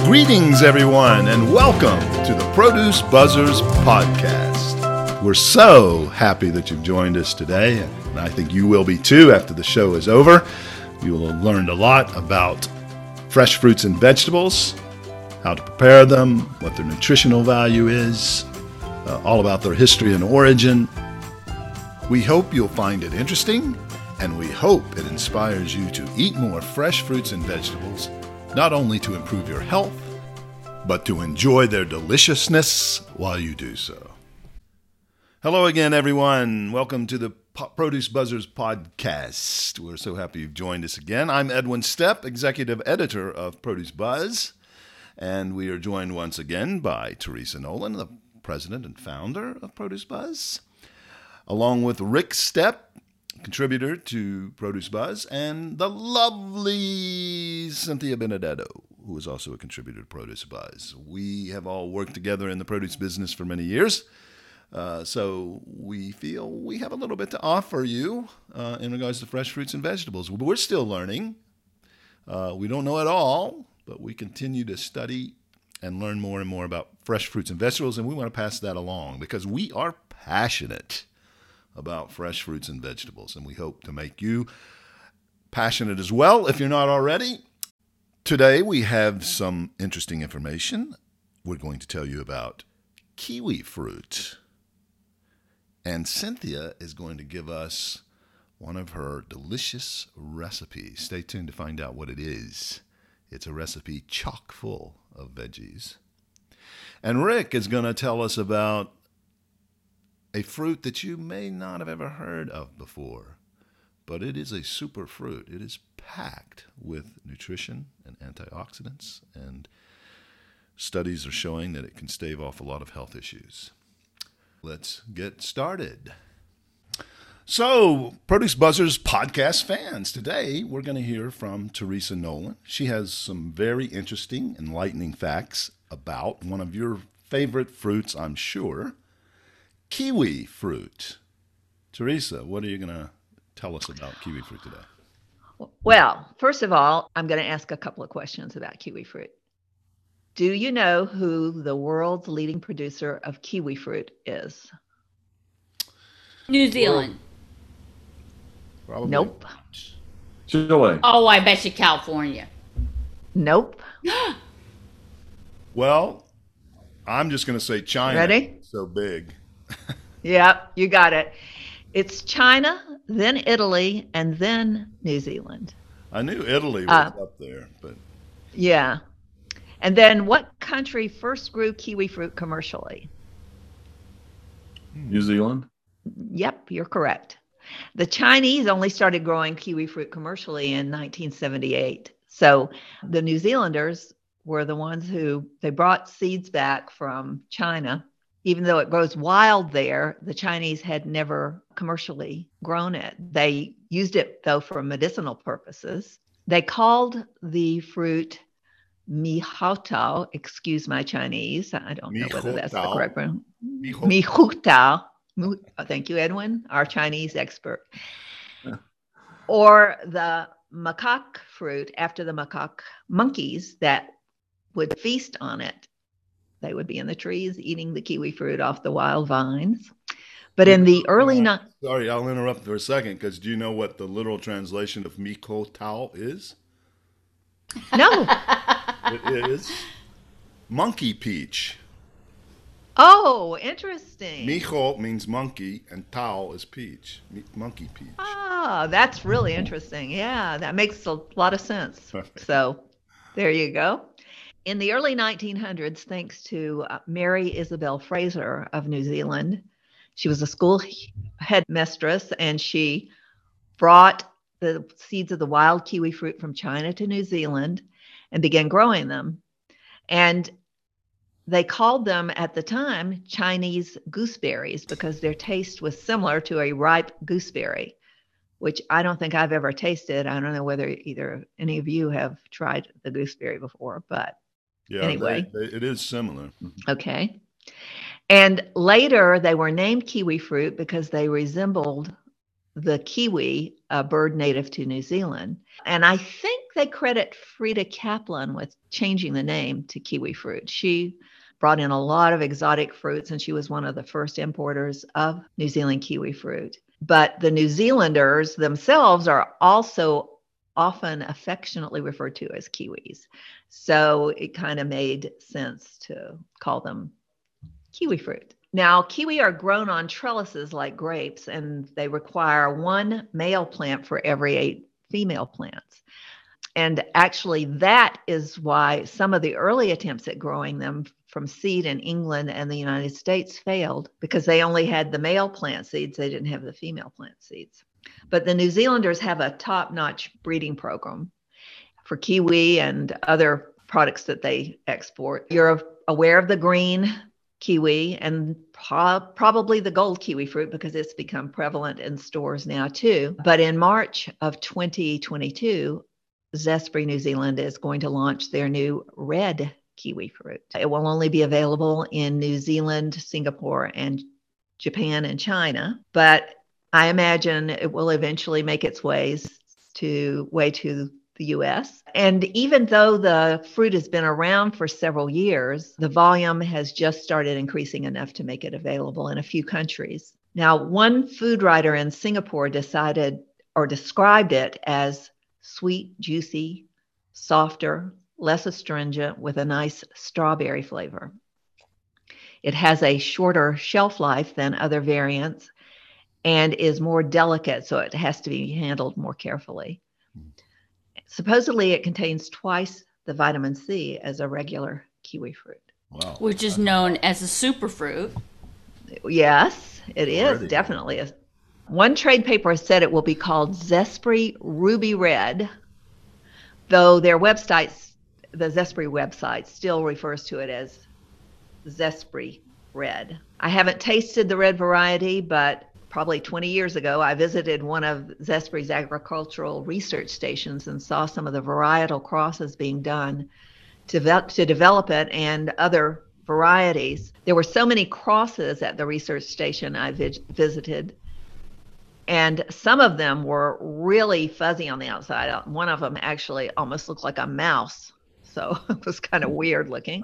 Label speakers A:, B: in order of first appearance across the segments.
A: Greetings, everyone, and welcome to the Produce Buzzers podcast. We're so happy that you've joined us today, and I think you will be too after the show is over. You will have learned a lot about fresh fruits and vegetables, how to prepare them, what their nutritional value is, all about their history and origin. We hope you'll find it interesting, and we hope it inspires you to eat more fresh fruits and vegetables, not only to improve your health, but to enjoy their deliciousness while you do so. Hello again, everyone. Welcome to the Produce Buzzers podcast. We're so happy you've joined us again. I'm Edwin Stepp, executive editor of Produce Buzz, and we are joined once again by Teresa Nolan, the president and founder of Produce Buzz, along with Rick Stepp, contributor to Produce Buzz, and the lovely Cynthia Benedetto, who is also a contributor to Produce Buzz. We have all worked together in the produce business for many years, so we feel we have a little bit to offer you in regards to fresh fruits and vegetables. We're still learning. We don't know it all, but we continue to study and learn more and more about fresh fruits and vegetables, and we want to pass that along because we are passionate about fresh fruits and vegetables, and we hope to make you passionate as well if you're not already. Today we have some interesting information. We're going to tell you about kiwi fruit, and Cynthia is going to give us one of her delicious recipes. Stay tuned to find out what it is. It's a recipe chock full of veggies. And Rick is going to tell us about a fruit that you may not have ever heard of before, but it is a super fruit. It is packed with nutrition and antioxidants, and studies are showing that it can stave off a lot of health issues. Let's get started. So, Produce Buzzers podcast fans, today we're going to hear from Teresa Nolan. She has some very interesting, enlightening facts about one of your favorite fruits, I'm sure, kiwi fruit. Teresa, what are you going to tell us about kiwi fruit today?
B: Well, first of all, I'm going to ask a couple of questions about kiwi fruit. Do you know who the world's leading producer of kiwi fruit is?
C: New Zealand.
A: Probably.
B: Nope.
D: Chile.
C: Oh, I bet you California.
B: Nope.
A: Well, I'm just going to say China.
B: Ready?
A: It's so big.
B: Yep, you got it. It's China, then Italy, and then New Zealand.
A: I knew Italy was up there, but
B: Yeah. And then what country first grew kiwi fruit commercially?
D: New Zealand.
B: Yep, you're correct. The Chinese only started growing kiwi fruit commercially in 1978. So the New Zealanders were the ones who, they brought seeds back from China. Even though it grows wild there, the Chinese had never commercially grown it. They used it, though, for medicinal purposes. They called the fruit mihotao. Excuse my Chinese. I don't know whether that's the correct one. Mihotao. Thank you, Edwin, our Chinese expert. Or the macaque fruit, after the macaque monkeys that would feast on it. They would be in the trees eating the kiwi fruit off the wild vines. But in the early...
A: Sorry, I'll interrupt for a second, because do you know what the literal translation of mihotao is?
B: No.
A: It is monkey peach.
B: Oh, interesting.
A: Miho means monkey, and tao is peach. Monkey peach.
B: Ah, that's really interesting. Yeah, that makes a lot of sense. So there you go. In the early 1900s, thanks to Mary Isabel Fraser of New Zealand, she was a school headmistress, and she brought the seeds of the wild kiwi fruit from China to New Zealand and began growing them. And they called them at the time Chinese gooseberries because their taste was similar to a ripe gooseberry, which I don't think I've ever tasted. I don't know whether either any of you have tried the gooseberry before, but
A: yeah,
B: anyway.
A: It is similar.
B: Okay. And later they were named kiwi fruit because they resembled the kiwi, a bird native to New Zealand. And I think they credit Frida Kaplan with changing the name to kiwi fruit. She brought in a lot of exotic fruits, and she was one of the first importers of New Zealand kiwi fruit. But the New Zealanders themselves are also often affectionately referred to as kiwis. So it kind of made sense to call them kiwi fruit. Now, kiwi are grown on trellises like grapes, and they require one male plant for every 8 female plants. And actually, that is why some of the early attempts at growing them from seed in England and the United States failed, because they only had the male plant seeds. They didn't have the female plant seeds. But the New Zealanders have a top-notch breeding program for kiwi and other products that they export. You're aware of the green kiwi and probably the gold kiwi fruit, because it's become prevalent in stores now too. But in March of 2022, Zespri New Zealand is going to launch their new red kiwi fruit. It will only be available in New Zealand, Singapore, and Japan and China, but I imagine it will eventually make its way to the US. And even though the fruit has been around for several years, the volume has just started increasing enough to make it available in a few countries. Now, one food writer in Singapore described it as sweet, juicy, softer, less astringent, with a nice strawberry flavor. It has a shorter shelf life than other variants and is more delicate, so it has to be handled more carefully. Supposedly, it contains twice the vitamin C as a regular kiwi fruit.
C: Wow. Which is known as a superfruit.
B: Yes, it is definitely. One trade paper has said it will be called Zespri Ruby Red, though their websites, the Zespri website, still refers to it as Zespri Red. I haven't tasted the red variety, but probably 20 years ago, I visited one of Zespri's agricultural research stations and saw some of the varietal crosses being done to develop it and other varieties. There were so many crosses at the research station I visited, and some of them were really fuzzy on the outside. One of them actually almost looked like a mouse, so it was kind of weird looking.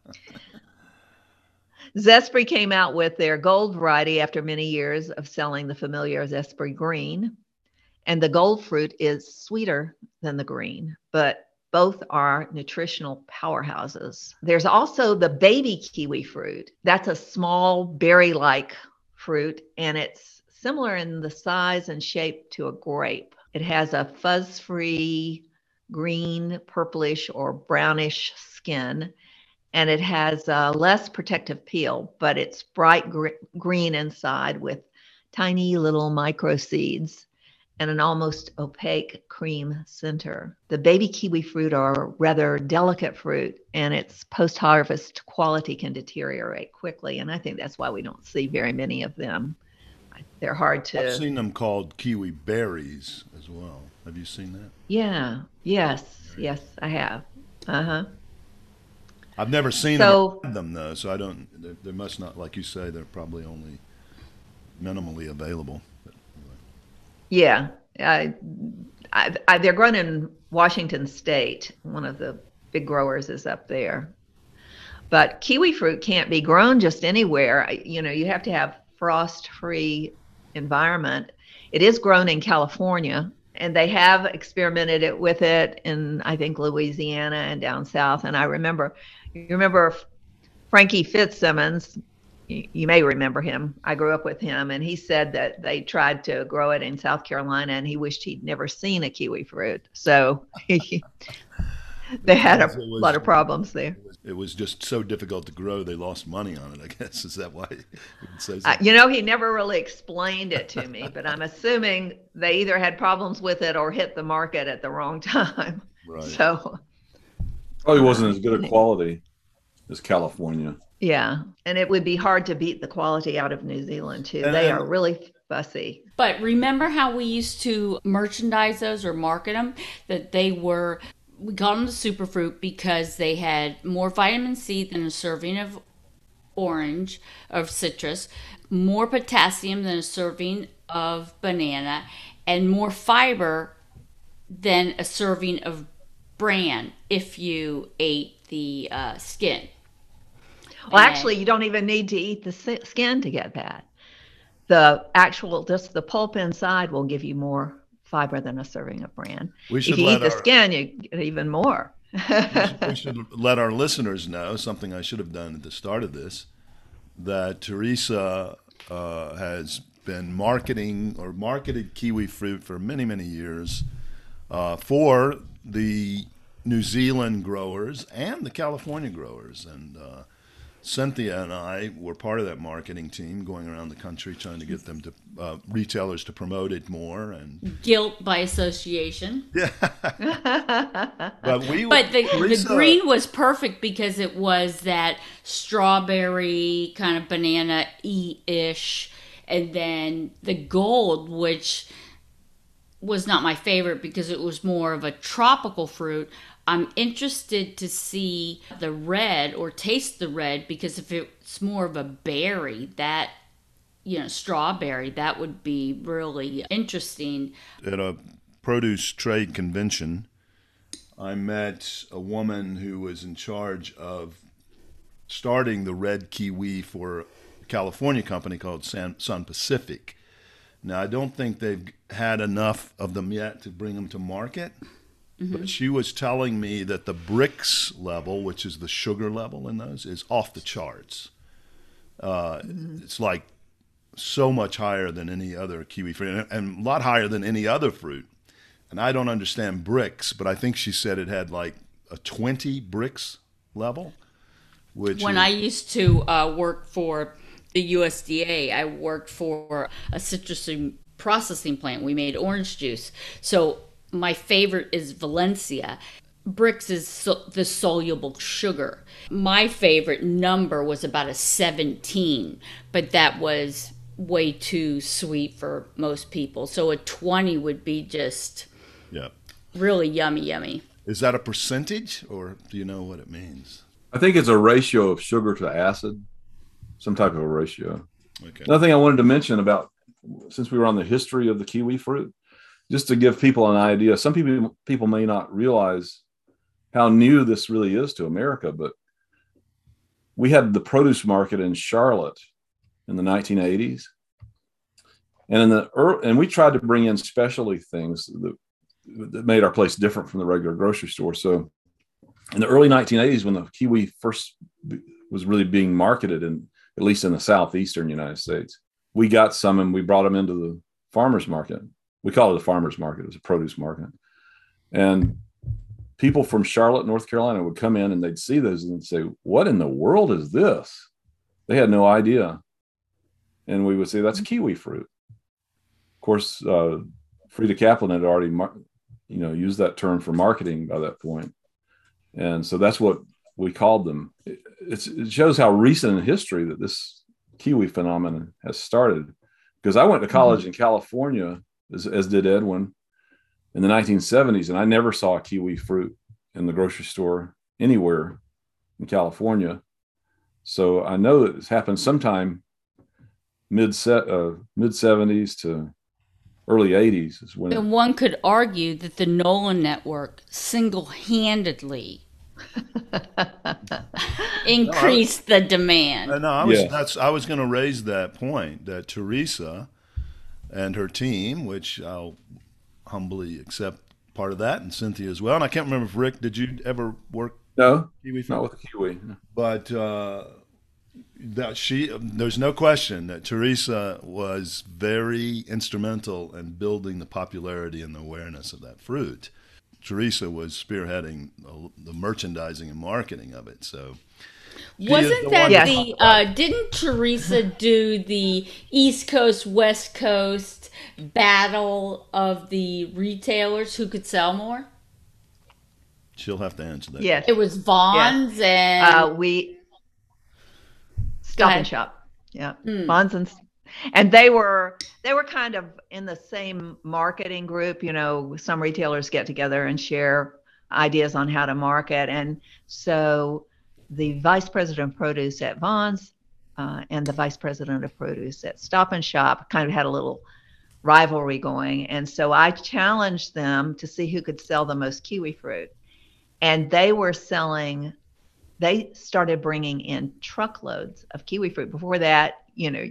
B: Zespri came out with their gold variety after many years of selling the familiar Zespri green, and the gold fruit is sweeter than the green, but both are nutritional powerhouses. There's also the baby kiwi fruit. That's a small berry-like fruit, and it's similar in the size and shape to a grape. It has a fuzz-free green, purplish, or brownish skin, and it has a less protective peel, but it's bright green inside with tiny little micro seeds and an almost opaque cream center. The baby kiwi fruit are rather delicate fruit, and its post-harvest quality can deteriorate quickly, and I think that's why we don't see very many of them. They're hard to...
A: I've seen them called kiwi berries as well. Have you seen that?
B: Yeah. Yes, I have. Uh-huh.
A: I've never seen them though, so I don't. They must not, like you say, they're probably only minimally available. But anyway.
B: Yeah, they're grown in Washington State. One of the big growers is up there. But kiwi fruit can't be grown just anywhere. You have to have frost-free environment. It is grown in California, and they have experimented with it in, I think, Louisiana and down south. And you remember Frankie Fitzsimmons, you may remember him. I grew up with him, and he said that they tried to grow it in South Carolina, and he wished he'd never seen a kiwi fruit. So they had a lot of problems there.
A: It was just so difficult to grow, they lost money on it, I guess. Is that why you would say so?
B: He never really explained it to me, but I'm assuming they either had problems with it or hit the market at the wrong time.
A: Right.
B: So
D: probably wasn't as good a quality as California.
B: Yeah, and it would be hard to beat the quality out of New Zealand too. They are really fussy.
C: But remember how we used to merchandise those or market them? That we called them the superfruit because they had more vitamin C than a serving of citrus, more potassium than a serving of banana, and more fiber than a serving of bran if you ate the skin.
B: Well, actually, you don't even need to eat the skin to get that. The actual, just the pulp inside will give you more fiber than a serving of bran. If you eat the skin, you get even more.
A: we should let our listeners know something I should have done at the start of this, that Teresa has been marketed kiwi fruit for many, many years for the New Zealand growers and the California growers. And Cynthia and I were part of that marketing team, going around the country trying to get them to retailers to promote it more. And
C: guilt by association.
A: Yeah. but
C: the green was perfect because it was that strawberry kind of banana-y-ish, and then the gold, which was not my favorite because it was more of a tropical fruit. I'm interested to see the red or taste the red, because if it's more of a berry, that, strawberry, that would be really interesting.
A: At a produce trade convention, I met a woman who was in charge of starting the red kiwi for a California company called Sun Pacific. Now, I don't think they've had enough of them yet to bring them to market. Mm-hmm. But she was telling me that the Brix level, which is the sugar level in those, is off the charts. It's like so much higher than any other kiwi fruit, and a lot higher than any other fruit. And I don't understand Brix, but I think she said it had like a 20 Brix level. When
C: I used to work for the USDA, I worked for a citrus processing plant. We made orange juice. So my favorite is Valencia. Brix is the soluble sugar. My favorite number was about a 17, but that was way too sweet for most people. So a 20 would be just really yummy.
A: Is that a percentage, or do you know what it means?
D: I think it's a ratio of sugar to acid, some type of a ratio.
A: Okay.
D: Another thing I wanted to mention about, since we were on the history of the kiwi fruit, just to give people an idea, some people may not realize how new this really is to America, but we had the produce market in Charlotte in the 1980s. And we tried to bring in specialty things that made our place different from the regular grocery store. So in the early 1980s, when the kiwi first was really being marketed, at least in the southeastern United States, we got some and we brought them into the farmer's market. We call it a farmer's market. It was a produce market. And people from Charlotte, North Carolina would come in and they'd see those and say, what in the world is this? They had no idea. And we would say, that's kiwi fruit. Of course, Frida Kaplan had already used that term for marketing by that point. And so that's what we called them. It shows how recent in history that this kiwi phenomenon has started. Because I went to college in California, as did Edwin, in the 1970s, and I never saw a kiwi fruit in the grocery store anywhere in California. So I know that it's happened sometime mid 70s to early 80s is when.
C: And one could argue that the Nolan Network single-handedly increased the demand.
A: I was going to raise that point, that Teresa and her team, which I'll humbly accept part of that, and Cynthia as well. And I can't remember if Rick, did you ever work?
D: No,
A: kiwi fruit?
D: Not with kiwi.
A: But there's no question that Teresa was very instrumental in building the popularity and the awareness of that fruit. Teresa was spearheading the merchandising and marketing of it. So
C: wasn't that didn't Teresa do the East Coast, West Coast battle of the retailers who could sell more?
A: She'll have to answer that.
B: Yes.
C: It was Vons and
B: Stop and Shop. Yeah. Vons and they were kind of in the same marketing group. Some retailers get together and share ideas on how to market. And so the vice president of produce at Vons and the vice president of produce at Stop and Shop kind of had a little rivalry going. And so I challenged them to see who could sell the most kiwi fruit. And they started bringing in truckloads of kiwi fruit. Before that,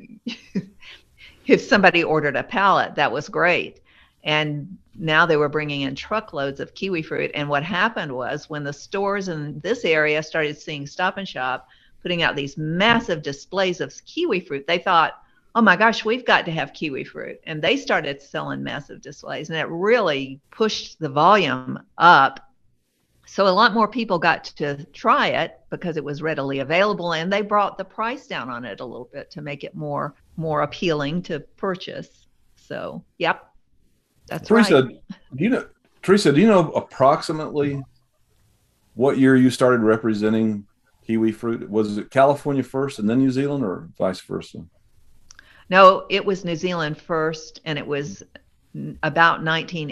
B: if somebody ordered a pallet, that was great. And now they were bringing in truckloads of kiwi fruit. And what happened was, when the stores in this area started seeing Stop and Shop putting out these massive displays of kiwi fruit, they thought, oh my gosh, we've got to have kiwi fruit. And they started selling massive displays, and it really pushed the volume up. So a lot more people got to try it because it was readily available, and they brought the price down on it a little bit to make it more appealing to purchase. So, yep, that's
D: Teresa,
B: right.
D: Teresa, do you know approximately what year you started representing kiwi fruit? Was it California first and then New Zealand, or vice versa?
B: No, it was New Zealand first, and it was about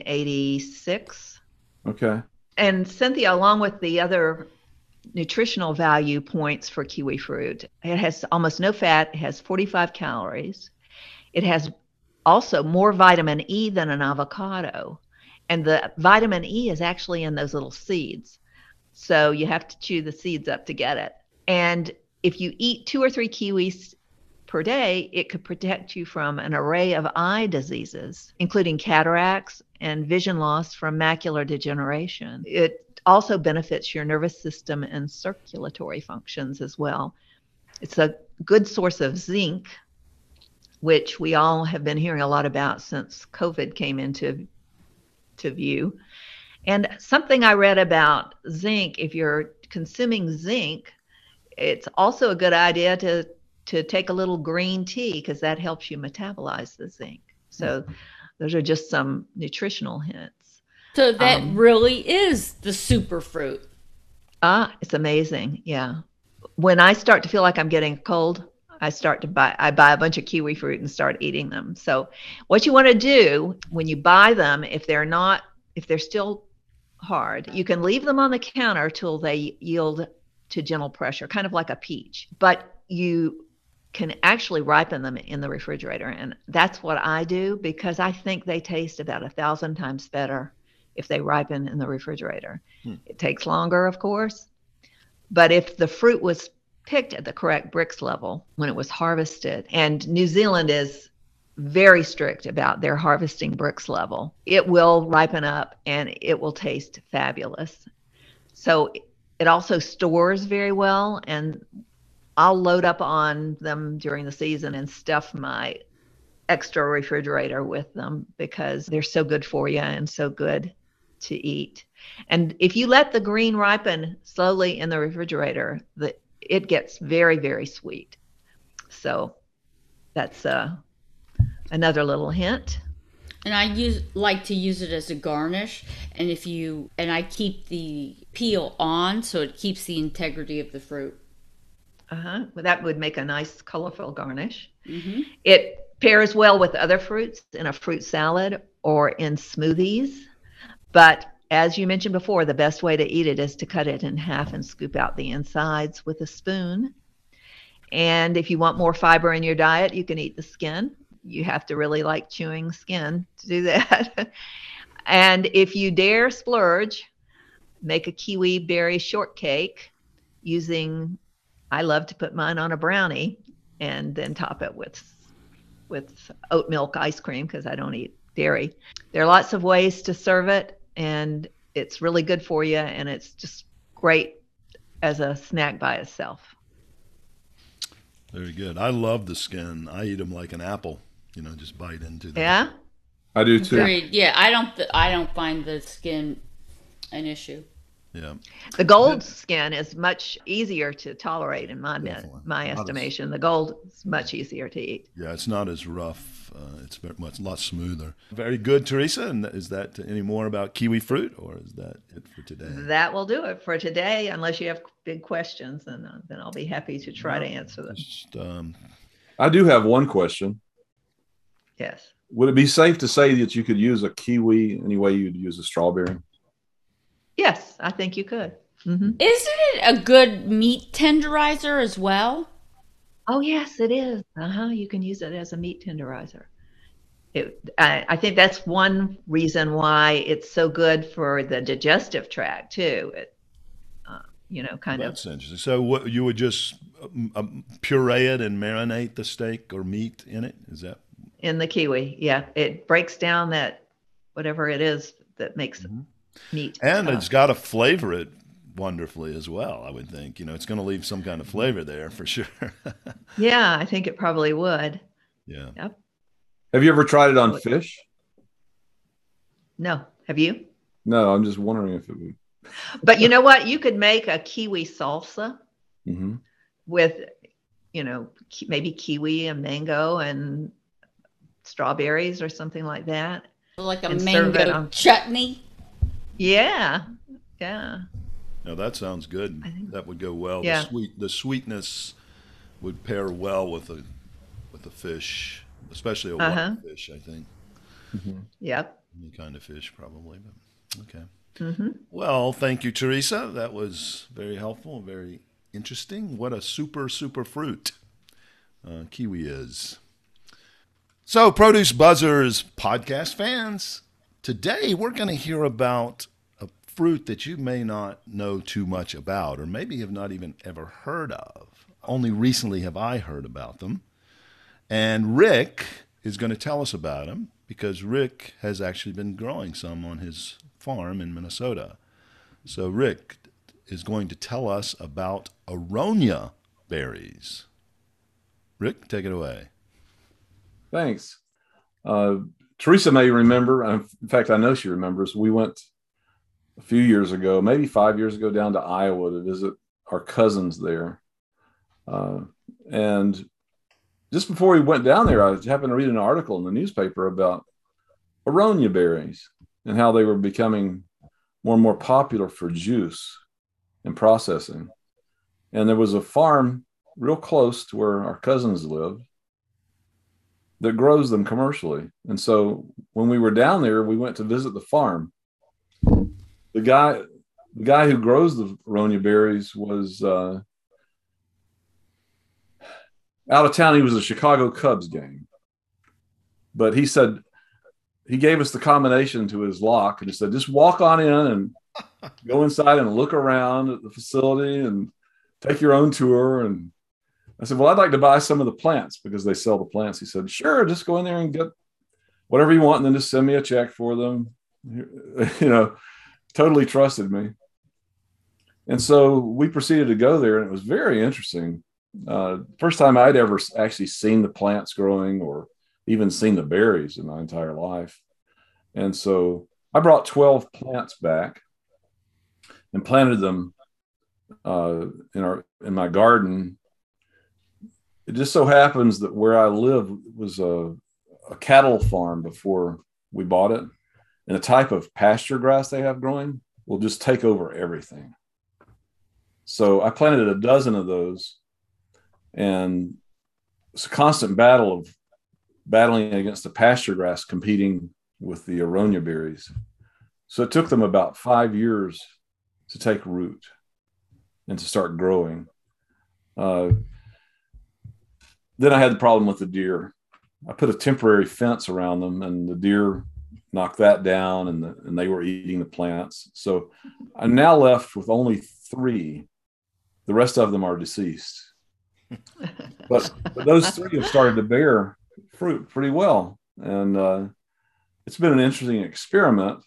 B: 1986.
D: Okay.
B: And Cynthia, along with the other nutritional value points for kiwi fruit, it has almost no fat, it has 45 calories. It has also more vitamin E than an avocado. And the vitamin E is actually in those little seeds. So you have to chew the seeds up to get it. And if you eat 2 or 3 kiwis per day, it could protect you from an array of eye diseases, including cataracts and vision loss from macular degeneration. It also benefits your nervous system and circulatory functions as well. It's a good source of zinc, which we all have been hearing a lot about since COVID came into view. And something I read about zinc, if you're consuming zinc, it's also a good idea to take a little green tea, because that helps you metabolize the zinc. So those are just some nutritional hints.
C: So that really is the super fruit.
B: It's amazing. Yeah. When I start to feel like I'm getting a cold, I buy a bunch of kiwi fruit and start eating them. So what you want to do when you buy them, if they're still hard, you can leave them on the counter till they yield to gentle pressure, kind of like a peach. But you can actually ripen them in the refrigerator. And that's what I do, because I think they taste about 1,000 times better if they ripen in the refrigerator. It takes longer, of course, but if the fruit was picked at the correct Brix level when it was harvested, and New Zealand is very strict about their harvesting Brix level, it will ripen up and it will taste fabulous. So it also stores very well, and I'll load up on them during the season and stuff my extra refrigerator with them, because they're so good for you and so good to eat. And if you let the green ripen slowly in the refrigerator, it gets very, very sweet. So that's another little hint.
C: And I like to use it as a garnish. And I keep the peel on, so it keeps the integrity of the fruit.
B: Well, that would make a nice colorful garnish.
C: Mm-hmm.
B: It pairs well with other fruits in a fruit salad or in smoothies. But as you mentioned before, the best way to eat it is to cut it in half and scoop out the insides with a spoon. And if you want more fiber in your diet, you can eat the skin. You have to really like chewing skin to do that. And if you dare splurge, make a kiwi berry shortcake I love to put mine on a brownie and then top it with oat milk ice cream, because I don't eat dairy. There are lots of ways to serve it, and it's really good for you, and it's just great as a snack by itself.
A: Very good. I love the skin. I eat them like an apple, just bite into them.
B: Yeah?
D: I do too.
C: Agreed. Yeah, I don't find the skin an issue.
A: Yeah.
B: The gold skin is much easier to tolerate in my estimation. The gold is much easier to eat.
A: Yeah, it's not as rough. It's a lot smoother. Very good, Teresa. And is that any more about kiwi fruit, or is that it for today?
B: That will do it for today. Unless you have big questions, then I'll be happy to try to answer them.
D: I do have one question.
B: Yes.
D: Would it be safe to say that you could use a kiwi any way you'd use a strawberry?
B: Yes, I think you could. Mm-hmm.
C: Isn't it a good meat tenderizer as well?
B: Oh, yes, it is. You can use it as a meat tenderizer. I think that's one reason why it's so good for the digestive tract, too. kind of.
A: That's interesting. So what you would just puree it and marinate the steak or meat in it? Is that
B: In the kiwi? Yeah, it breaks down that whatever it is that makes meat.
A: and it's got to flavor it wonderfully as well, I would think. It's going to leave some kind of flavor there for sure.
B: Yeah, I think it probably would.
A: Yeah.
B: Yep.
D: Have you ever tried it on fish?
B: No, have you?
D: No, I'm just wondering if it would.
B: But you know what? You could make a kiwi salsa
D: Mm-hmm.
B: with, maybe kiwi and mango and strawberries or something like that.
C: Like a
B: And serve it
C: mango
B: on-
C: chutney.
B: Yeah. Yeah.
A: No, that sounds good.
B: I think-
A: That would go well.
B: Yeah.
A: The sweetness would pair well with the fish, especially a white fish, I think.
D: Mm-hmm.
B: Yep.
A: Any kind of fish, probably. But okay.
B: Mm-hmm.
A: Well, thank you, Teresa. That was very helpful, very interesting. What a super fruit kiwi is. So, Produce Buzzers podcast fans, today we're going to hear about a fruit that you may not know too much about, or maybe have not even ever heard of. Only recently have I heard about them. And Rick is going to tell us about them because Rick has actually been growing some on his farm in Minnesota. So Rick is going to tell us about aronia berries. Rick, take it away.
D: Thanks. Teresa may remember. In fact, I know she remembers. We went a few years ago, maybe 5 years ago, down to Iowa to visit our cousins there. And just before we went down there, I happened to read an article in the newspaper about aronia berries and how they were becoming more and more popular for juice and processing. And there was a farm real close to where our cousins lived that grows them commercially. And so when we were down there, we went to visit the farm. The guy who grows the aronia berries was out of town. He was a Chicago Cubs game, but he said, he gave us the combination to his lock and he said, just walk on in and go inside and look around at the facility and take your own tour. And I said, well, I'd like to buy some of the plants because they sell the plants. He said, sure, just go in there and get whatever you want and then just send me a check for them. Totally trusted me. And so we proceeded to go there, and it was very interesting. First time I'd ever actually seen the plants growing or even seen the berries in my entire life. And so I brought 12 plants back and planted them in my garden. It just so happens that where I live was a cattle farm before we bought it. And the type of pasture grass they have growing will just take over everything. So I planted a dozen of those, and it's a constant battle of battling against the pasture grass competing with the aronia berries. So it took them about 5 years to take root and to start growing. Then I had the problem with the deer. I put a temporary fence around them, and the deer knocked that down, and they were eating the plants. So I'm now left with only 3. The rest of them are deceased. But those 3 have started to bear fruit pretty well. And it's been an interesting experiment.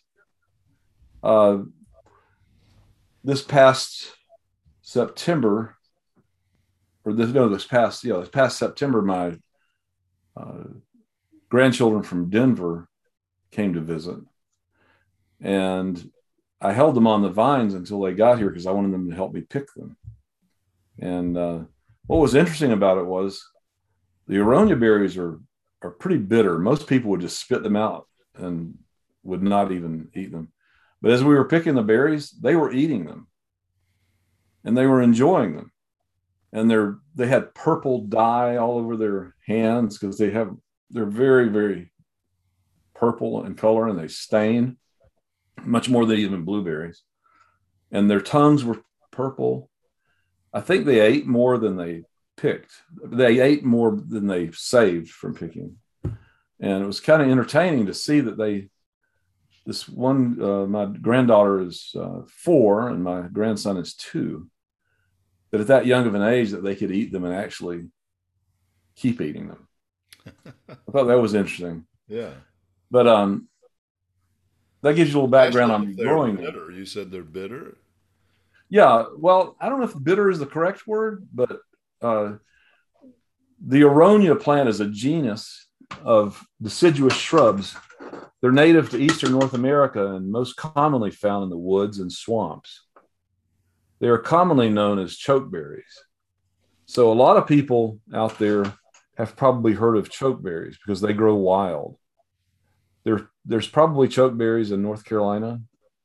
D: This past September, this past September, my grandchildren from Denver came to visit, and I held them on the vines until they got here because I wanted them to help me pick them. And what was interesting about it was the aronia berries are pretty bitter. Most people would just spit them out and would not even eat them. But as we were picking the berries, they were eating them, and they were enjoying them. And they had purple dye all over their hands because they're very, very purple in color, and they stain much more than even blueberries. And their tongues were purple. I think they ate more than they picked. They ate more than they saved from picking. And it was kind of entertaining to see that this one, my granddaughter is 4 and my grandson is 2, that at that young of an age that they could eat them and actually keep eating them. I thought that was interesting.
A: Yeah.
D: But that gives you a little background on growing them.
A: Bitter. You said they're bitter?
D: Yeah. Well, I don't know if bitter is the correct word, but the Aronia plant is a genus of deciduous shrubs. They're native to eastern North America and most commonly found in the woods and swamps. They are commonly known as chokeberries. So a lot of people out there have probably heard of chokeberries because they grow wild. There's probably chokeberries in North Carolina.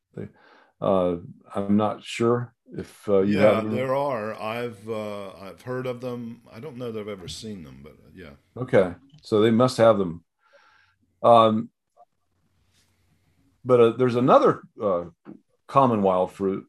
D: I'm not sure if you have them.
A: There are. I've heard of them. I don't know that I've ever seen them, but yeah.
D: Okay, so they must have them. But there's another common wild fruit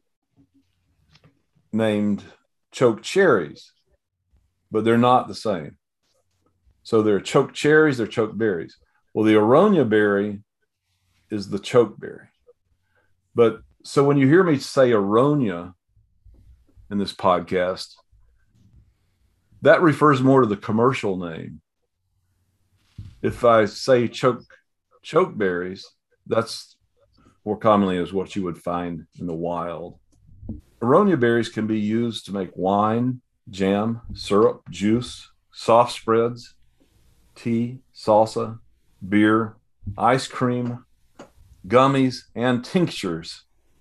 D: named choke cherries, but they're not the same. So they're choke cherries, they're choke berries. Well, the Aronia berry is the chokeberry. But so when you hear me say Aronia in this podcast, that refers more to the commercial name. If I say chokeberries, that's more commonly is what you would find in the wild. Aronia berries can be used to make wine, jam, syrup, juice, soft spreads, tea, salsa, beer, ice cream, gummies, and tinctures.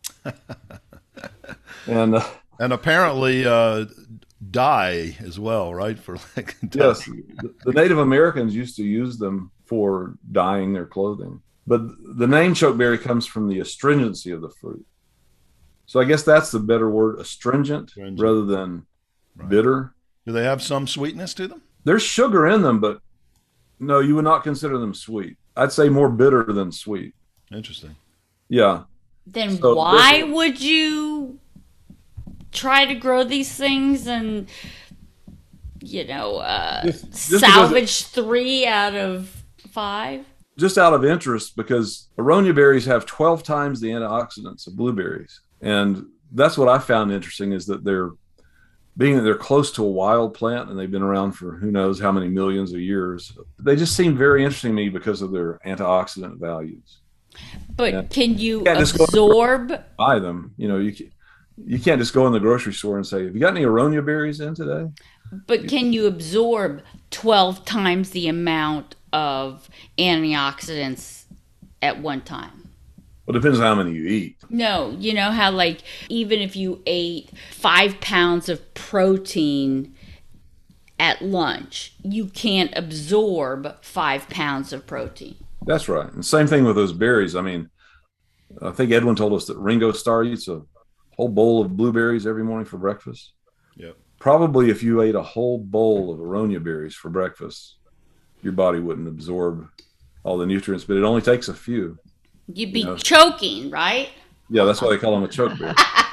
D: And
A: apparently dye as well, right? For like
D: yes, the Native Americans used to use them for dyeing their clothing. But the name chokeberry comes from the astringency of the fruit. So I guess that's the better word, astringent. Rather than bitter.
A: Do they have some sweetness to them?
D: There's sugar in them, but no, you would not consider them sweet. I'd say more bitter than sweet.
A: Interesting.
D: Yeah.
C: Then why would you try to grow these things and, just salvage 3 out of 5?
D: Just out of interest, because Aronia berries have 12 times the antioxidants of blueberries. And that's what I found interesting, is that they're close to a wild plant and they've been around for who knows how many millions of years. They just seem very interesting to me because of their antioxidant values.
C: But can you absorb?
D: Buy them. You can't just go in the grocery store and say, have you got any Aronia berries in today?
C: But can you absorb 12 times the amount of antioxidants at one time?
D: Well, it depends on how many you eat.
C: No, you know how even if you ate 5 pounds of protein at lunch, you can't absorb 5 pounds of protein.
D: That's right. And same thing with those berries. I mean, I think Edwin told us that Ringo Starr eats a whole bowl of blueberries every morning for breakfast.
A: Yep.
D: Probably if you ate a whole bowl of Aronia berries for breakfast, your body wouldn't absorb all the nutrients, but it only takes a few.
C: You'd be choking, right?
D: Yeah, that's why they call them a chokeberry.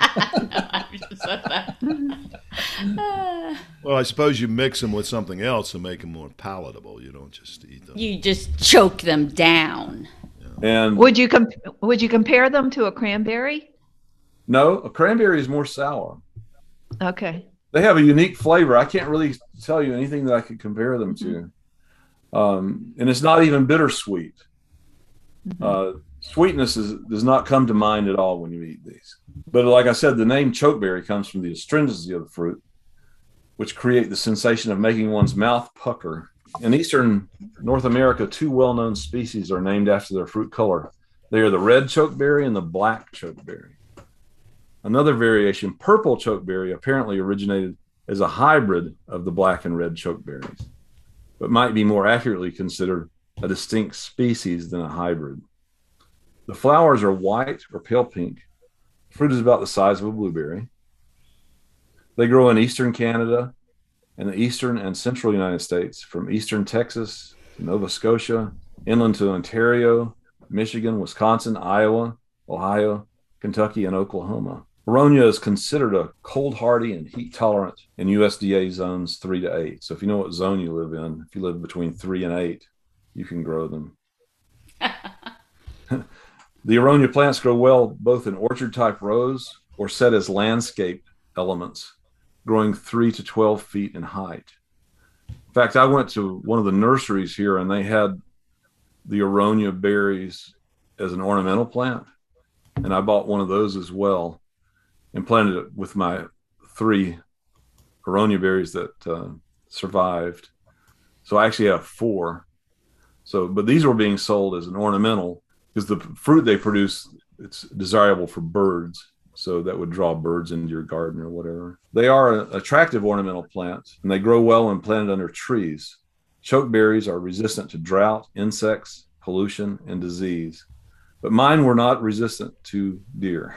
A: Well, I suppose you mix them with something else to make them more palatable. You don't just eat them.
C: You just choke them down.
A: Yeah.
D: And
B: would you compare them to a cranberry?
D: No, a cranberry is more sour.
B: Okay.
D: They have a unique flavor. I can't really tell you anything that I could compare them to. And it's not even bittersweet. Sweetness does not come to mind at all when you eat these. But like I said, the name chokeberry comes from the astringency of the fruit, which create the sensation of making one's mouth pucker. In eastern North America, 2 well-known species are named after their fruit color. They are the red chokeberry and the black chokeberry. Another variation, purple chokeberry, apparently originated as a hybrid of the black and red chokeberries, but might be more accurately considered a distinct species than a hybrid. The flowers are white or pale pink. Fruit is about the size of a blueberry. They grow in eastern Canada and the eastern and central United States, from eastern Texas to Nova Scotia, inland to Ontario, Michigan, Wisconsin, Iowa, Ohio, Kentucky, and Oklahoma. Aronia is considered a cold hardy and heat tolerant in USDA zones 3 to 8. So if you know what zone you live in, if you live between 3 and 8, you can grow them. The Aronia plants grow well both in orchard-type rows or set as landscape elements, growing 3 to 12 feet in height. In fact, I went to one of the nurseries here, and they had the Aronia berries as an ornamental plant, and I bought one of those as well and planted it with my 3 Aronia berries that survived. So I actually have 4. So, but these were being sold as an ornamental because the fruit they produce, it's desirable for birds. So that would draw birds into your garden or whatever. They are an attractive ornamental plant, and they grow well when planted under trees. Chokeberries are resistant to drought, insects, pollution, and disease. But mine were not resistant to deer.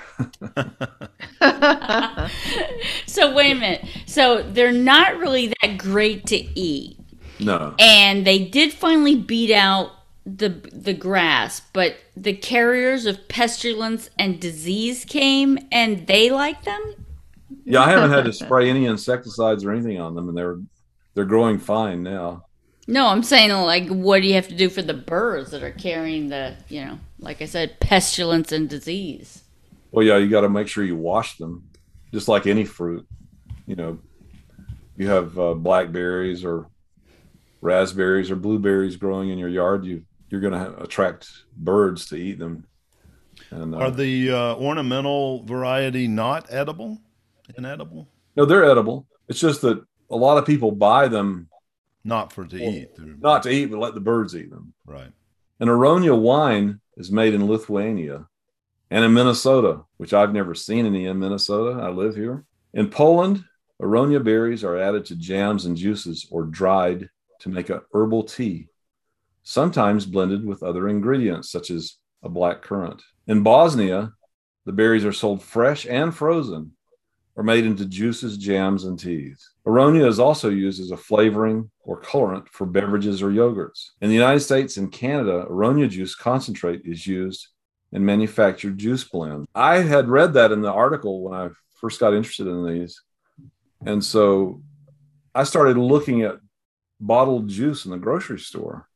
C: So wait a minute. So they're not really that great to eat.
D: No.
C: And they did finally beat out the grass, but the carriers of pestilence and disease came, and they liked them?
D: Yeah, I haven't had to spray any insecticides or anything on them, and they're growing fine now.
C: No, I'm saying, like, what do you have to do for the birds that are carrying the, like I said, pestilence and disease?
D: Well, yeah, you got to make sure you wash them, just like any fruit. You have blackberries or raspberries or blueberries growing in your yard. You're going to attract birds to eat them. And
A: are the ornamental variety not edible? Inedible?
D: No, they're edible. It's just that a lot of people buy them.
A: Not to eat.
D: Not to eat, but let the birds eat them.
A: Right.
D: An Aronia wine is made in Lithuania and in Minnesota, which I've never seen any in Minnesota. I live here. In Poland, Aronia berries are added to jams and juices or dried to make a herbal tea, sometimes blended with other ingredients, such as a black currant. In Bosnia, the berries are sold fresh and frozen or made into juices, jams, and teas. Aronia is also used as a flavoring or colorant for beverages or yogurts. In the United States and Canada, Aronia juice concentrate is used in manufactured juice blends. I had read that in the article when I first got interested in these. And so I started looking at bottled juice in the grocery store.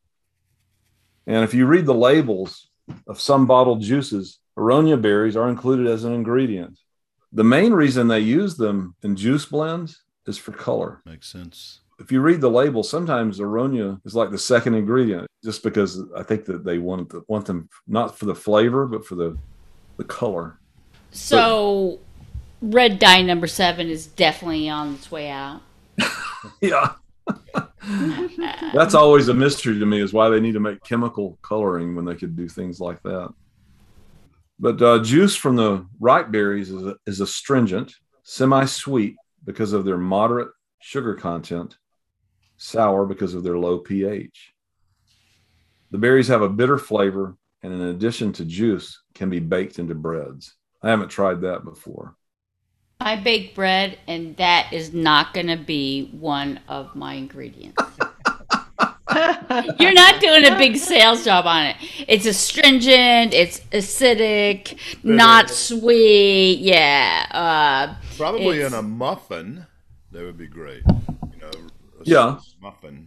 D: And if you read the labels of some bottled juices, Aronia berries are included as an ingredient. The main reason they use them in juice blends is for color.
A: Makes sense.
D: If you read the label, sometimes Aronia is like the second ingredient, just because I think that they want them not for the flavor, but for the color.
C: So red dye number 7 is definitely on its way out.
D: Yeah. That's always a mystery to me, is why they need to make chemical coloring when they could do things like that. But juice from the ripe berries is astringent, semi-sweet because of their moderate sugar content, sour because of their low pH. The berries have a bitter flavor, and in addition to juice, can be baked into breads. I haven't tried that before.
C: I bake bread, and that is not going to be one of my ingredients. You're not doing a big sales job on it. It's astringent, it's acidic, not sweet. Yeah.
A: Probably in a muffin, that would be great.
D: Yeah.
A: Muffin.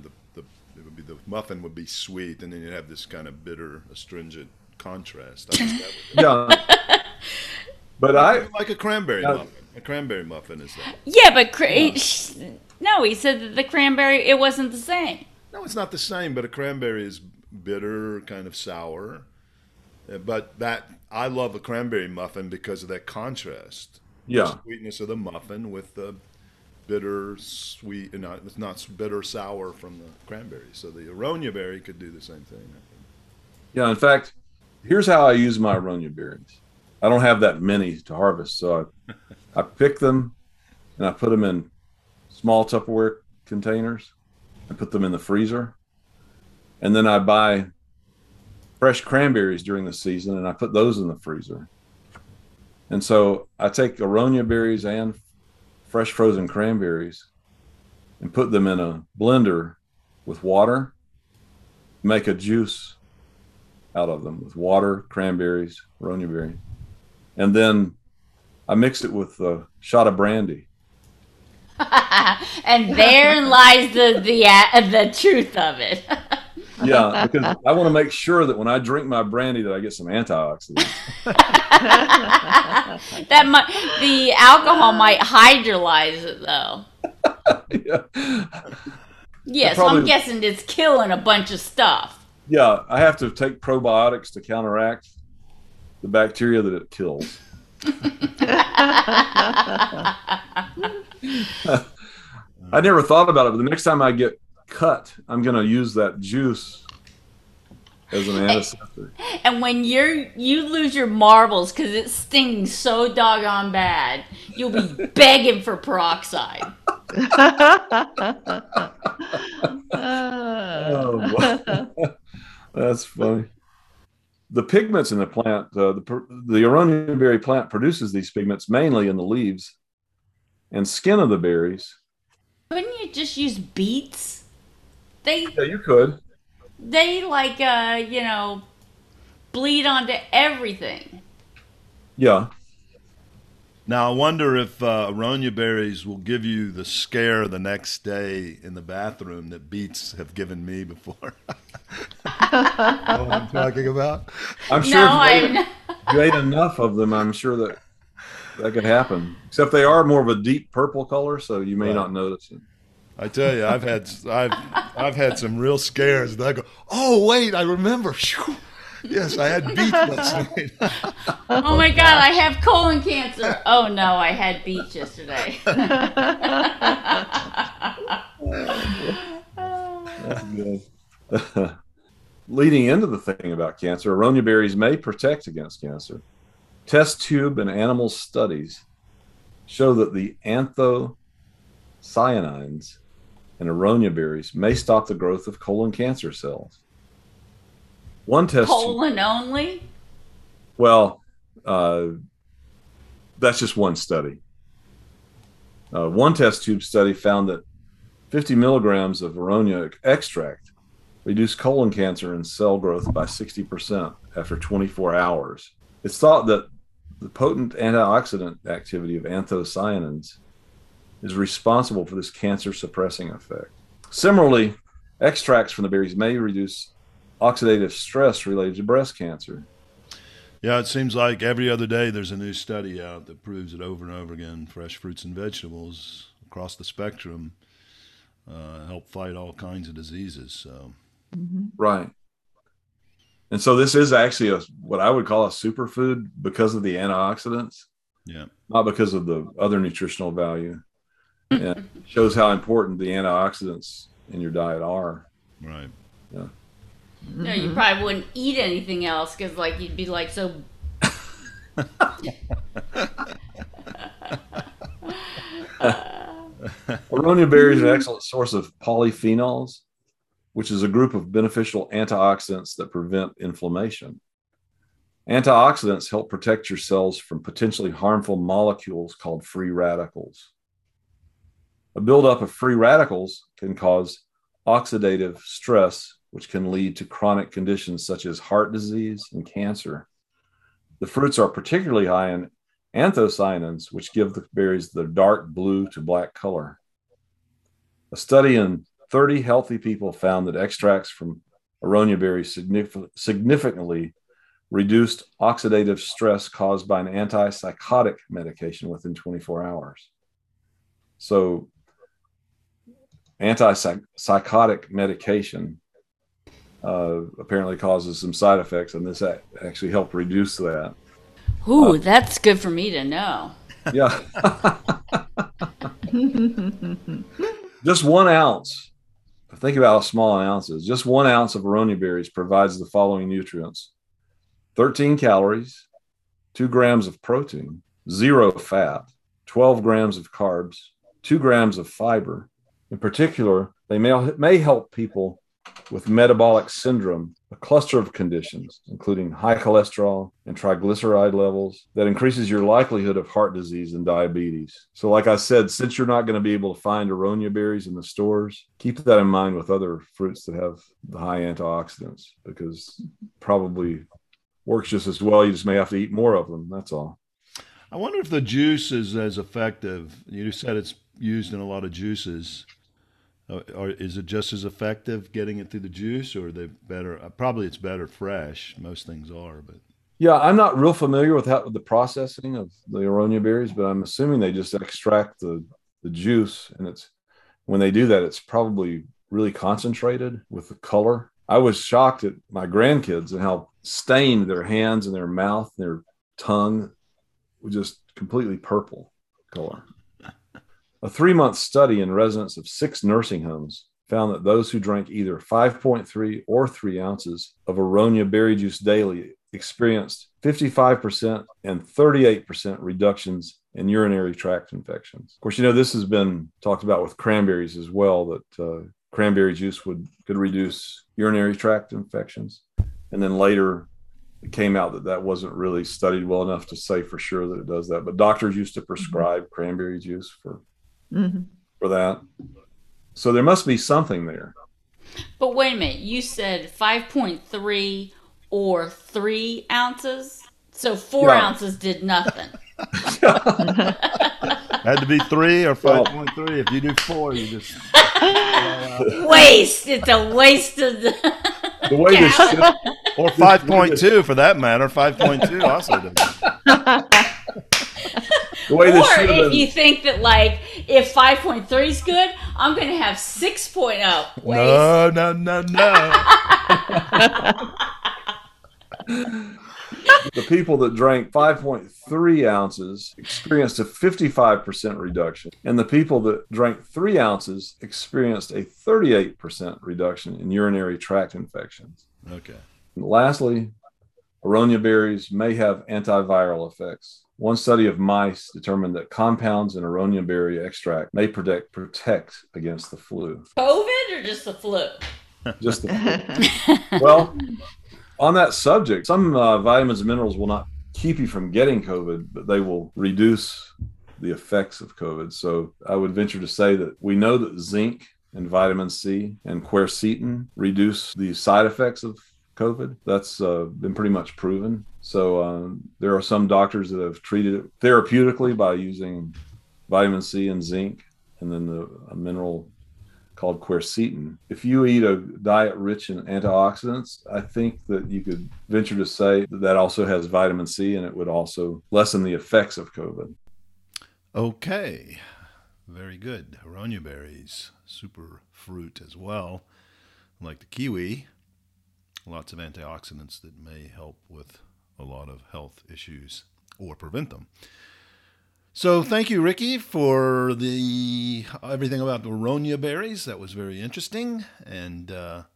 A: The muffin would be sweet, and then you'd have this kind of bitter, astringent contrast. I think that would
D: Yeah. But I
A: like a cranberry muffin. A cranberry muffin is that?
C: Yeah, but no, he said that the cranberry, it wasn't the same.
A: No, it's not the same, but a cranberry is bitter, kind of sour. But I love a cranberry muffin because of that contrast.
D: Yeah.
A: The sweetness of the muffin with the bitter, sweet, it's not bitter, sour from the cranberry. So the Aronia berry could do the same thing.
D: Yeah, in fact, here's how I use my Aronia berries. I don't have that many to harvest, so I pick them and I put them in small Tupperware containers. I put them in the freezer, and then I buy fresh cranberries during the season, and I put those in the freezer. And so I take Aronia berries and fresh frozen cranberries and put them in a blender with water, make a juice out of them with water, cranberries, Aronia berry. And then I mix it with a shot of brandy.
C: And therein lies the truth of it.
D: Yeah, because I want to make sure that when I drink my brandy that I get some antioxidants.
C: The alcohol might hydrolyze it though.
D: Yeah.
C: Yes, I'm guessing it's killing a bunch of stuff.
D: Yeah, I have to take probiotics to counteract the bacteria that it kills. I never thought about it, but the next time I get cut, I'm going to use that juice as an antiseptic.
C: And when you lose your marbles because it stings so doggone bad, you'll be begging for peroxide.
D: Oh, that's funny. The pigments in the plant, the aronia berry plant produces these pigments mainly in the leaves and skin of the berries.
C: Couldn't you just use beets?
D: Yeah, you could.
C: They bleed onto everything.
D: Yeah.
A: Now, I wonder if aronia berries will give you the scare the next day in the bathroom that beets have given me before. You know what I'm talking about?
D: I'm sure if you ate enough of them, I'm sure that could happen. Except they are more of a deep purple color, so you may not notice it.
A: I tell you, I've had some real scares. And I go, oh wait, I remember. Yes, I had beets last night.
C: Oh my God, I have colon cancer. Oh no, I had beets yesterday.
D: That's good. Leading into the thing about cancer, aronia berries may protect against cancer. Test tube and animal studies show that the anthocyanins in aronia berries may stop the growth of colon cancer cells. One test
C: colon only?
D: Well, that's just one study. One test tube study found that 50 milligrams of aronia extract reduced colon cancer and cell growth by 60% after 24 hours. It's thought that the potent antioxidant activity of anthocyanins is responsible for this cancer suppressing effect. Similarly, extracts from the berries may reduce oxidative stress related to breast cancer.
A: Yeah, it seems like every other day there's a new study out that proves it over and over again. Fresh fruits and vegetables across the spectrum help fight all kinds of diseases. So,
D: right. And so this is actually what I would call a superfood because of the antioxidants.
A: Yeah. Not
D: because of the other nutritional value. And shows how important the antioxidants in your diet are.
A: Right.
D: Yeah.
C: No, you probably wouldn't eat anything else because, you'd be so.
D: Aronia berries are an excellent source of polyphenols, which is a group of beneficial antioxidants that prevent inflammation. Antioxidants help protect your cells from potentially harmful molecules called free radicals. A buildup of free radicals can cause oxidative stress, which can lead to chronic conditions such as heart disease and cancer. The fruits are particularly high in anthocyanins, which give the berries the dark blue to black color. A study in 30 healthy people found that extracts from aronia berries significantly reduced oxidative stress caused by an antipsychotic medication within 24 hours. So, antipsychotic medication apparently causes some side effects, and this actually helped reduce that.
C: Ooh, that's good for me to know.
D: Yeah. Just 1 ounce. Think about how small an ounce is. Just 1 ounce of aronia berries provides the following nutrients: 13 calories, 2 grams of protein, 0 fat, 12 grams of carbs, 2 grams of fiber. In particular, they may help people with metabolic syndrome, a cluster of conditions, including high cholesterol and triglyceride levels that increases your likelihood of heart disease and diabetes. So like I said, since you're not going to be able to find aronia berries in the stores, keep that in mind with other fruits that have the high antioxidants, because probably works just as well. You just may have to eat more of them. That's all.
A: I wonder if the juice is as effective. You said it's used in a lot of juices. Or is it just as effective getting it through the juice, or are they better? Probably it's better fresh. Most things are, but
D: Yeah, I'm not real familiar with the processing of the aronia berries, but I'm assuming they just extract the juice, and it's when they do that, it's probably really concentrated with the color. I was shocked at my grandkids and how stained their hands and their mouth, their tongue was just completely purple color. A 3-month study in residents of 6 nursing homes found that those who drank either 5.3 or 3 ounces of aronia berry juice daily experienced 55% and 38% reductions in urinary tract infections. Of course, this has been talked about with cranberries as well, that cranberry juice could reduce urinary tract infections. And then later it came out that wasn't really studied well enough to say for sure that it does that. But doctors used to prescribe cranberry juice for that. So there must be something there.
C: But wait a minute, you said 5.3 or 3 ounces? So 4 ounces did nothing.
A: had to be 3 or 5.3. If you do 4, you just
C: waste. It's a waste of the
D: way this
A: or 5.2 for that matter. 5.2 also does.
D: The way this
C: or if you think that, like, if 5.3 is good, I'm going to have 6.0.
A: No.
D: The people that drank 5.3 ounces experienced a 55% reduction, and the people that drank 3 ounces experienced a 38% reduction in urinary tract infections.
A: Okay.
D: And lastly, aronia berries may have antiviral effects. One study of mice determined that compounds in aronia berry extract may protect against the flu.
C: COVID or just the flu?
D: Just the flu. Well, on that subject, some vitamins and minerals will not keep you from getting COVID, but they will reduce the effects of COVID. So I would venture to say that we know that zinc and vitamin C and quercetin reduce the side effects of COVID. That's been pretty much proven. So there are some doctors that have treated it therapeutically by using vitamin C and zinc, and then a mineral called quercetin. If you eat a diet rich in antioxidants, I think that you could venture to say that also has vitamin C, and it would also lessen the effects of COVID.
A: Okay, very good. Aronia berries, super fruit as well, like the kiwi. Lots of antioxidants that may help with a lot of health issues or prevent them. So thank you, Ricky, for everything about the aronia berries. That was very interesting, and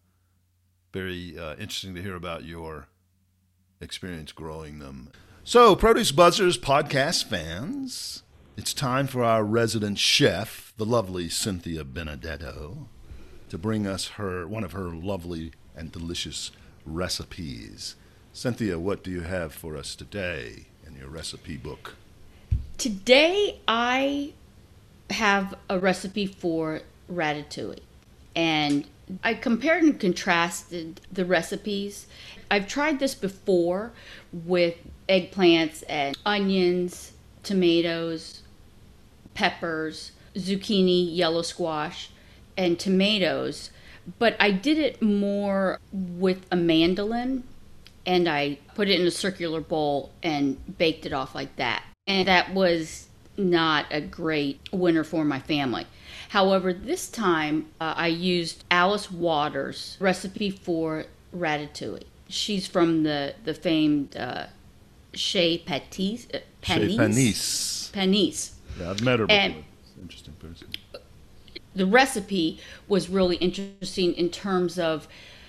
A: very interesting to hear about your experience growing them. So, Produce Buzzers podcast fans, it's time for our resident chef, the lovely Cynthia Benedetto, to bring us one of her lovely and delicious recipes. Cynthia, what do you have for us today in your recipe book?
C: Today I have a recipe for ratatouille, and I compared and contrasted the recipes. I've tried this before with eggplants and onions, tomatoes, peppers, zucchini, yellow squash, and tomatoes, but I did it more with a mandolin, and I put it in a circular bowl and baked it off like that. And that was not a great winner for my family. However, this time I used Alice Waters' recipe for ratatouille. She's from the famed Chez Panisse.
A: Chez
C: Panisse.
A: Yeah, I've met her before. It's an interesting person.
C: The recipe was really interesting in terms of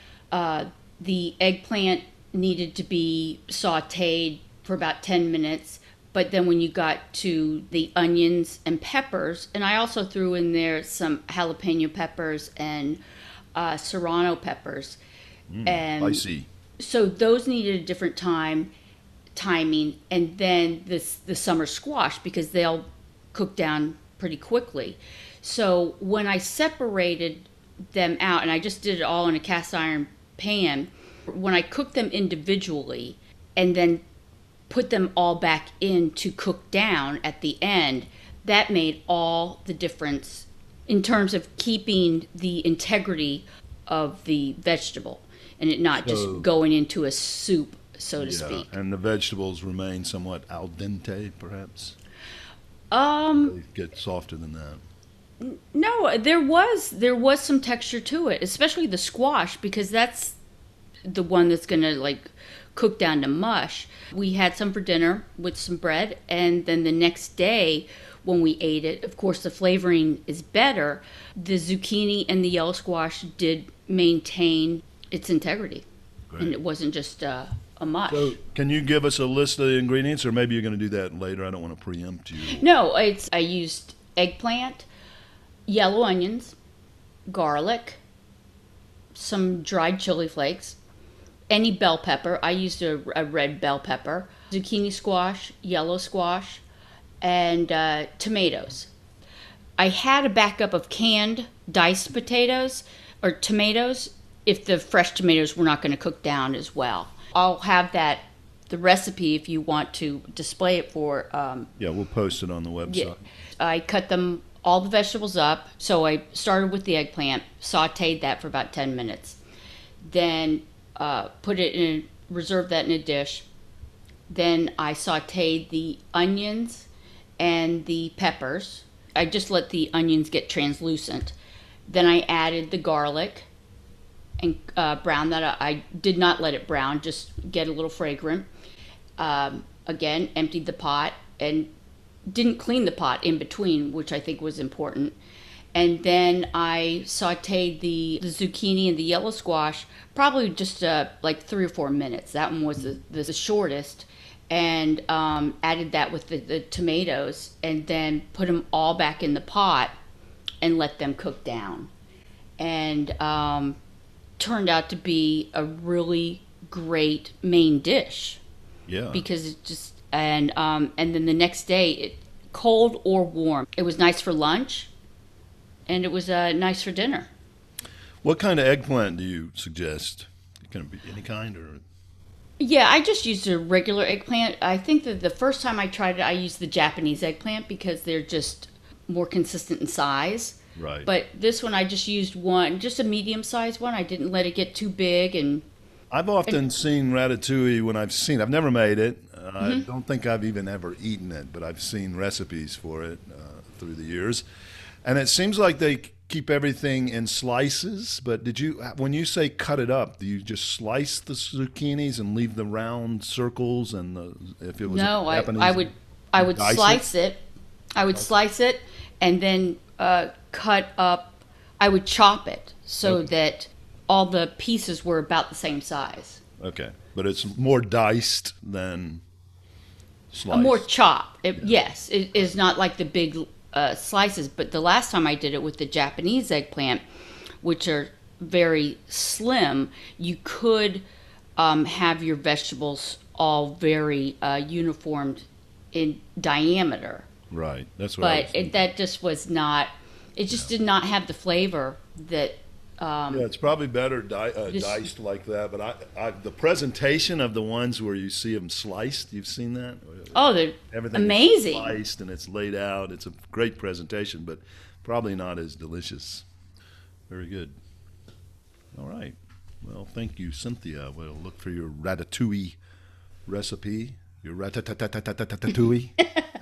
C: the eggplant needed to be sautéed for about 10 minutes. But then when you got to the onions and peppers, and I also threw in there some jalapeno peppers and serrano peppers.
A: Spicy.
C: So those needed a different timing. And then the summer squash, because they'll cook down pretty quickly. So when I separated them out, and I just did it all in a cast iron pan, when I cooked them individually and then put them all back in to cook down at the end, that made all the difference in terms of keeping the integrity of the vegetable and it not just going into a soup, so to speak.
A: And the vegetables remain somewhat al dente, perhaps? They get softer than that.
C: No, there was some texture to it, especially the squash, because that's the one that's going to like cook down to mush. We had some for dinner with some bread, and then the next day when we ate it, of course the flavoring is better. The zucchini and the yellow squash did maintain its integrity. Great. And it wasn't just a mush.
A: So can you give us a list of the ingredients, or maybe you're going to do that later? I don't want to preempt you.
C: No, I used eggplant, yellow onions, garlic, some dried chili flakes, any bell pepper. I used a red bell pepper, zucchini squash, yellow squash, and tomatoes. I had a backup of canned diced potatoes or tomatoes if the fresh tomatoes were not going to cook down as well. I'll have the recipe if you want to display it for.
A: We'll post it on the website. Yeah.
C: I cut them all the vegetables up. So I started with the eggplant, sauteed that for about 10 minutes, then reserved that in a dish. Then I sauteed the onions and the peppers. I just let the onions get translucent. Then I added the garlic and brown that. I did not let it brown, just get a little fragrant. Again, emptied the pot and didn't clean the pot in between, which I think was important. And then I sauteed the zucchini and the yellow squash, probably just like 3 or 4 minutes. That one was the shortest. And added that with the tomatoes, and then put them all back in the pot and let them cook down. And turned out to be a really great main dish.
A: Yeah.
C: Because it just and then the next day, cold or warm, it was nice for lunch, and it was nice for dinner.
A: What kind of eggplant do you suggest? Can it be any kind or?
C: Yeah, I just used a regular eggplant. I think that the first time I tried it, I used the Japanese eggplant because they're just more consistent in size.
A: Right.
C: But this one, I just used just a medium-sized one. I didn't let it get too big. And
A: I've often seen ratatouille when I've never made it. I don't think I've even ever eaten it, but I've seen recipes for it through the years. And it seems like they keep everything in slices, but when you say cut it up, do you just slice the zucchinis and leave the round circles? And if it was Japanese,
C: I would slice it. I would slice it and then cut up. I would chop it so that all the pieces were about the same size.
A: Okay, but it's more diced than sliced.
C: More chopped. Yes, it is not like the big slices, but the last time I did it with the Japanese eggplant, which are very slim, you could have your vegetables all very uniformed in diameter.
A: Right, that's what.
C: But that just was not. It just did not have the flavor that.
A: It's probably better diced like that. But the presentation of the ones where you see them sliced, you've seen that?
C: Oh, they're amazing.
A: Is sliced and it's laid out. It's a great presentation, but probably not as delicious. Very good. All right. Well, thank you, Cynthia. We'll look for your ratatouille recipe. Your ratatouille.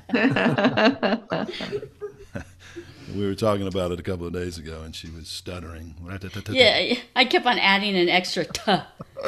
A: We were talking about it a couple of days ago, and she was stuttering.
C: Yeah, I kept on adding an extra "t."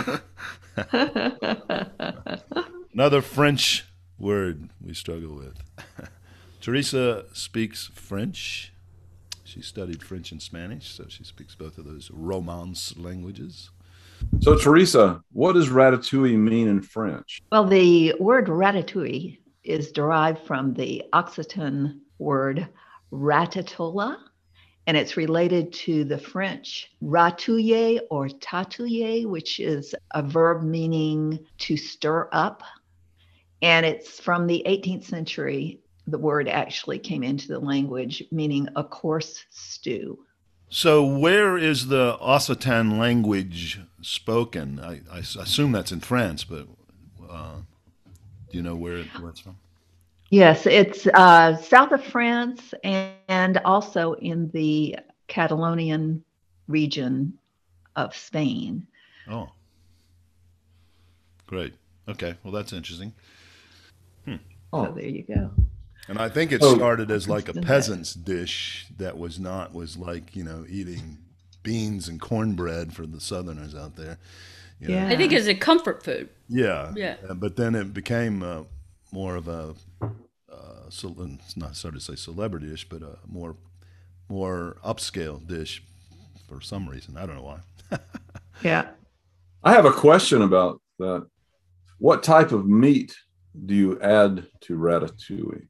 A: Another French word we struggle with. Teresa speaks French. She studied French and Spanish, so she speaks both of those Romance languages.
D: So, Teresa, what does ratatouille mean in French?
B: Well, the word ratatouille is derived from the Occitan word ratatouille, and it's related to the French ratouiller or tatouiller, which is a verb meaning to stir up. And it's from the 18th century. The word actually came into the language meaning a coarse stew.
A: So where is the Occitan language spoken? I assume that's in France, but do you know where it's from?
B: Yes, it's south of France and also in the Catalonian region of Spain.
A: Oh, great. Okay, well, that's interesting.
B: So there you go.
A: And I think it
D: Oh.
A: started as like a
B: Isn't that-
A: peasant's dish that was like, eating beans and cornbread for the Southerners out there. You know?
B: Yeah.
C: I think it's a comfort food.
A: Yeah.
C: Yeah.
A: But then it became more of a, it's not sorry to say celebrity dish, but a more upscale dish for some reason. I don't know why.
B: Yeah.
D: I have a question about that. What type of meat do you add to ratatouille?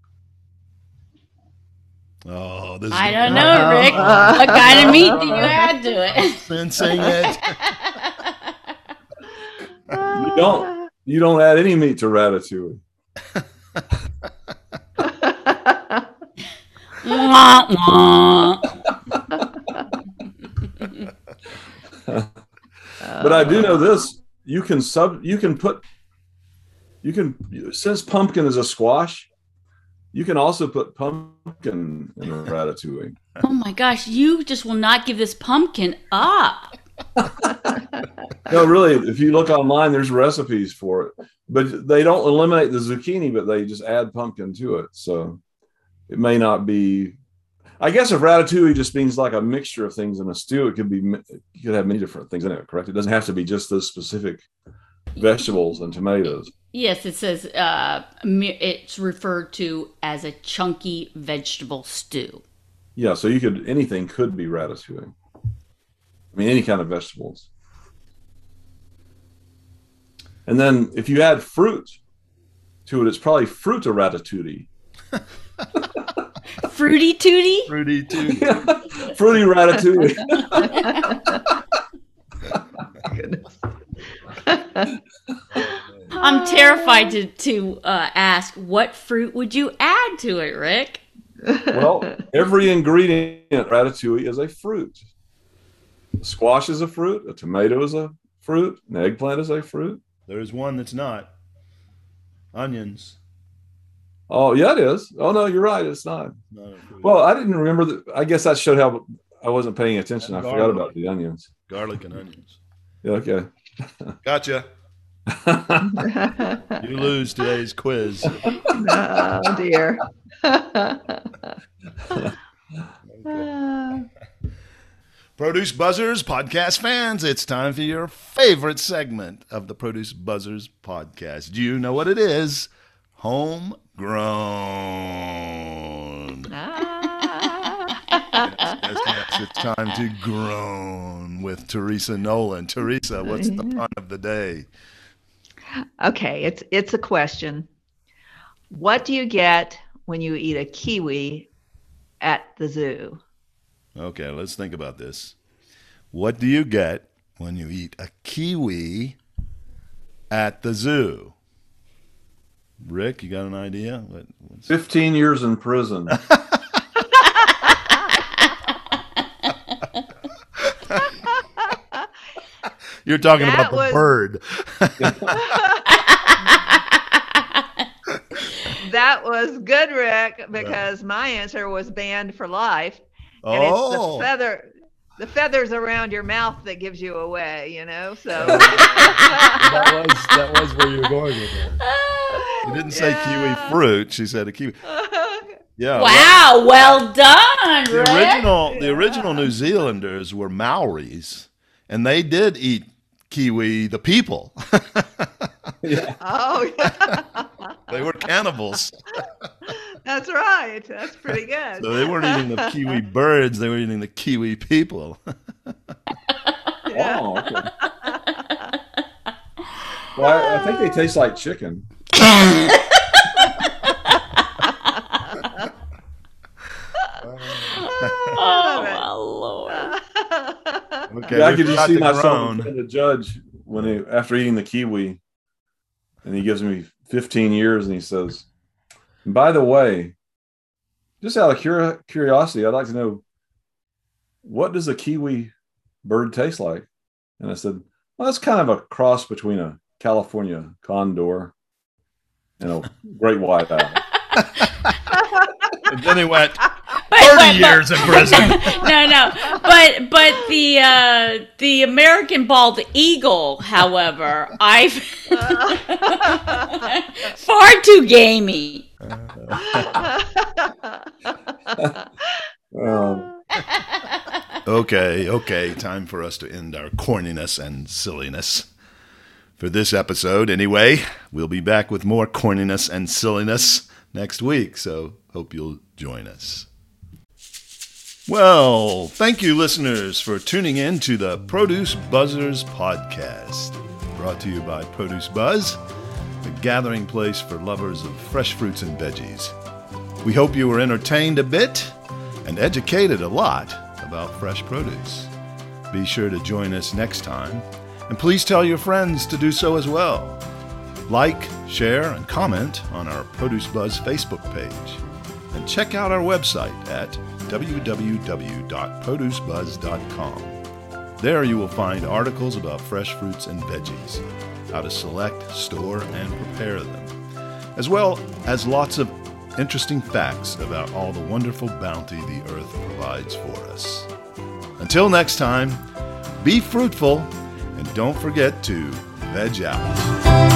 A: Oh, this
C: I
A: is
C: don't know, Rick. What kind of meat do you add to it?
A: sensing it.
D: You don't add any meat to ratatouille.
C: Wah, wah.
D: But I do know this: since pumpkin is a squash, you can also put pumpkin in a ratatouille.
C: Oh my gosh, you just will not give this pumpkin up.
D: No, really, if you look online, there's recipes for it, but they don't eliminate the zucchini, but they just add pumpkin to it. So it may not be. I guess if ratatouille just means like a mixture of things in a stew, you could have many different things in it, correct? It doesn't have to be just those specific vegetables and tomatoes.
C: Yes, it says it's referred to as a chunky vegetable stew.
D: Yeah, so anything could be ratatouille. I mean, any kind of vegetables. And then if you add fruit to it, it's probably fruit a ratatouille.
C: Fruity tooty?
A: Fruity too.
D: Fruity ratatouille.
B: Goodness.
C: I'm terrified to ask, what fruit would you add to it, Rick?
D: Well, every ingredient in ratatouille is a fruit. A squash is a fruit. A tomato is a fruit. An eggplant is a fruit.
A: There's one that's not. Onions.
D: Oh, yeah, it is. Oh, no, you're right. It's not.
A: Not a fruit.
D: Well, I didn't remember that. I guess that showed how I wasn't paying attention. I
A: And
D: forgot
A: garlic.
D: about the onions.
A: Garlic and onions.
D: Yeah, okay.
A: Gotcha. You lose today's quiz.
B: Oh dear.
A: Produce Buzzers podcast fans, it's time for your favorite segment of the Produce Buzzers podcast. Do you know what it is? Homegrown. Yes, it's time to groan with Teresa Nolan. Teresa, what's the pun of the day?
B: Okay, it's a question. What do you get when you eat a kiwi at the zoo?
A: Okay, let's think about this. What do you get when you eat a kiwi at the zoo? Rick, you got an idea?
D: 15 years in prison.
A: You're talking
B: That
A: about the
B: was-
A: bird.
B: That was good, Rick, because my answer was banned for life. And it's
A: Oh,
B: the feathers around your mouth that gives you away, So
A: that was where you were going with that. You didn't say
B: Yeah.
A: kiwi fruit. She said a kiwi. Yeah.
C: Wow, well done,
A: The
C: Rick.
A: original New Zealanders were Maoris, and they did eat kiwi, the people.
B: Oh, yeah.
A: They were cannibals.
B: That's right. That's pretty good.
A: So they weren't eating the kiwi birds, they were eating the kiwi people.
B: Yeah.
D: Oh, okay. Well, I think they taste like chicken.
C: Oh, my Lord.
A: Okay,
D: Yeah, I
A: we've
D: could just
A: got
D: see
A: to
D: myself
A: groan.
D: in the judge after eating the kiwi, and he gives me 15 years, and he says, "By the way, just out of curiosity, I'd like to know, what does a kiwi bird taste like?" And I said, "Well, that's kind of a cross between a California condor and a great white owl."
A: And then he went 30 years in prison.
C: No. But the American bald eagle, however, I've far too gamey.
A: Okay. Time for us to end our corniness and silliness. For this episode, anyway, we'll be back with more corniness and silliness next week, so hope you'll join us. Well, thank you, listeners, for tuning in to the Produce Buzzers podcast, brought to you by Produce Buzz, a gathering place for lovers of fresh fruits and veggies. We hope you were entertained a bit and educated a lot about fresh produce. Be sure to join us next time, and please tell your friends to do so as well. Like, share, and comment on our Produce Buzz Facebook page. And check out our website at www.producebuzz.com. There you will find articles about fresh fruits and veggies, how to select, store, and prepare them, as well as lots of interesting facts about all the wonderful bounty the earth provides for us. Until next time, be fruitful and don't forget to veg out.